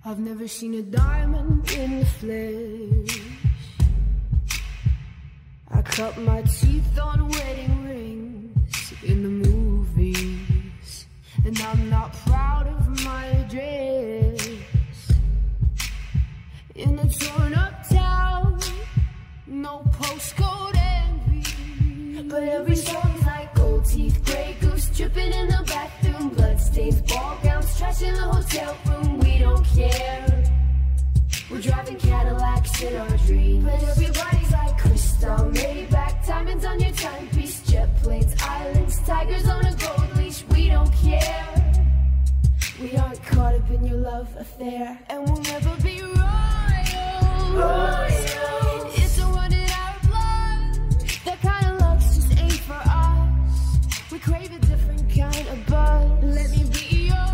I've never seen a diamond in the flesh. I cut my teeth on wedding rings in the movies, and I'm not proud of my address. In a torn up town, no postcode envy, but every song's like gold teeth, grey goose dripping in the bathroom, bloodstains, ball gowns, trash in the hotel room. We don't care. We're driving Cadillacs in our dreams, but everybody's like crystal, Maybach, diamonds on your timepiece, jet planes, islands, tigers on a gold leash. We don't care. We aren't caught up in your love affair, and we'll never be royal. It's a run in our blood. That kind of luck's just ain't for us. We crave a different kind of buzz. Let me be your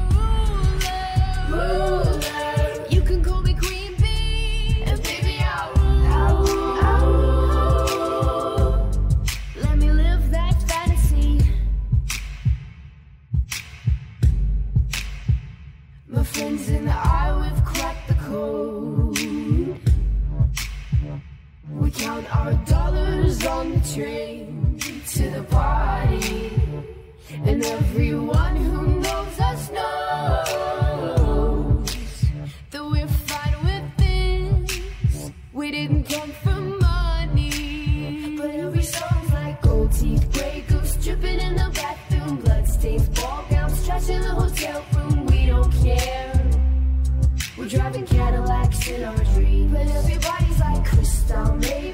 ruler. You can call me Queen Bee, and baby I'll rule. Let me live that fantasy. My friends and I, we've cracked the code. We count our dollars on the train to the party, and everyone who knows us knows that we're fine with this. We didn't come for money, but every song's like gold teeth, grey goose dripping in the bathroom, bloodstains, ball gowns, trash in the hotel room. We don't care. We're driving Cadillacs in our dreams, but everybody's like crystal, Maybach,